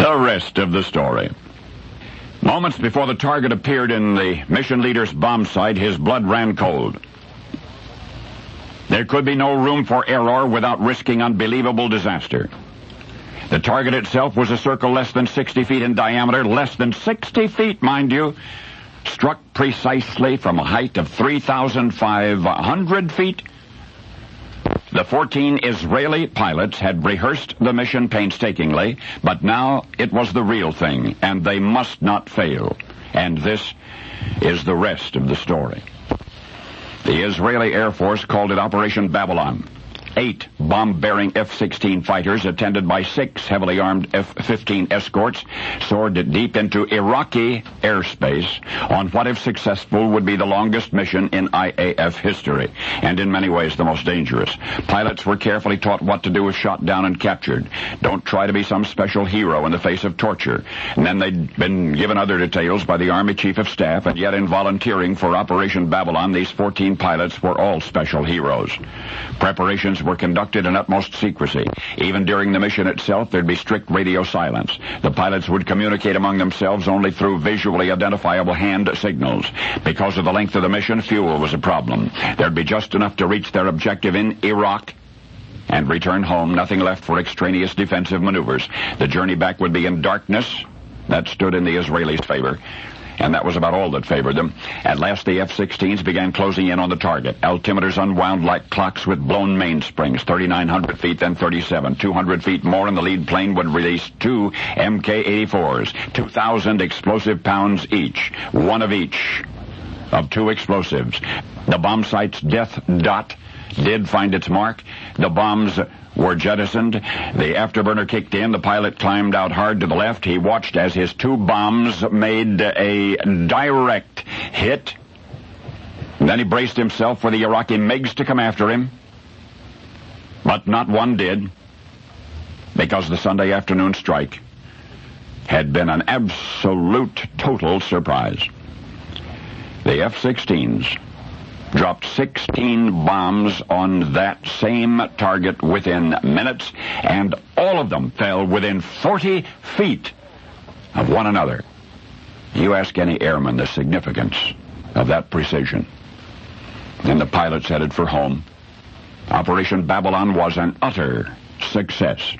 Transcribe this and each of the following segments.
The rest of the story. Moments before the target appeared in the mission leader's bomb sight, his blood ran cold. There could be no room for error without risking unbelievable disaster. The target itself was a circle less than 60 feet in diameter, less than 60 feet, mind you, struck precisely from a height of 3,500 feet. The 14 Israeli pilots had rehearsed the mission painstakingly, but now it was the real thing, and they must not fail. And this is the rest of the story. The Israeli Air Force called it Operation Babylon. 8 bomb-bearing F-16 fighters, attended by 6 heavily armed F-15 escorts, soared deep into Iraqi airspace on what, if successful, would be the longest mission in IAF history, and in many ways the most dangerous. Pilots were carefully taught what to do if shot down and captured. Don't try to be some special hero in the face of torture. And then they'd been given other details by the Army Chief of Staff, and yet in volunteering for Operation Babylon, these 14 pilots were all special heroes. Preparations were conducted in utmost secrecy. Even during the mission itself, there'd be strict radio silence. The pilots would communicate among themselves only through visually identifiable hand signals. Because of the length of the mission, fuel was a problem. There'd be just enough to reach their objective in Iraq and return home, nothing left for extraneous defensive maneuvers. The journey back would be in darkness. That stood in the Israelis' favor. And that was about all that favored them. At last, the F-16s began closing in on the target. Altimeters unwound like clocks with blown mainsprings. 3,900 feet, then 37. 200 feet more, and the lead plane would release 2 Mk-84s. 2,000 explosive pounds each. One of each of 2 explosives. The bomb site's death dot did find its mark. The bombs were jettisoned. The afterburner kicked in. The pilot climbed out hard to the left. He watched as his 2 bombs made a direct hit. And then he braced himself for the Iraqi MiGs to come after him. But not one did, because the Sunday afternoon strike had been an absolute total surprise. The F-16s dropped 16 bombs on that same target within minutes, and all of them fell within 40 feet of one another. You ask any airman the significance of that precision, and the pilots headed for home. Operation Babylon was an utter success.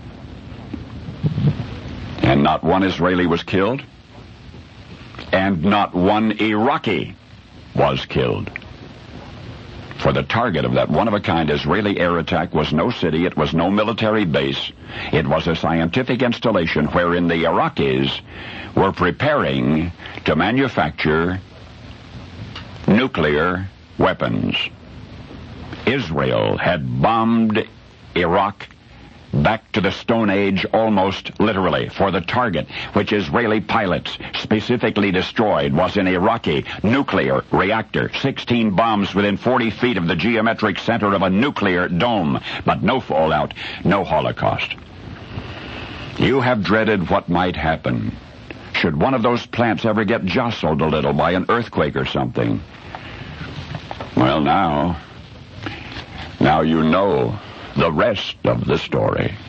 And not one Israeli was killed, and not one Iraqi was killed. For the target of that one-of-a-kind Israeli air attack was no city, it was no military base. It was a scientific installation wherein the Iraqis were preparing to manufacture nuclear weapons. Israel had bombed Iraq back to the Stone Age almost literally, for the target, which Israeli pilots specifically destroyed, was an Iraqi nuclear reactor. 16 bombs within 40 feet of the geometric center of a nuclear dome, but no fallout, no Holocaust. You have dreaded what might happen should one of those plants ever get jostled a little by an earthquake or something. Well, now you know the rest of the story.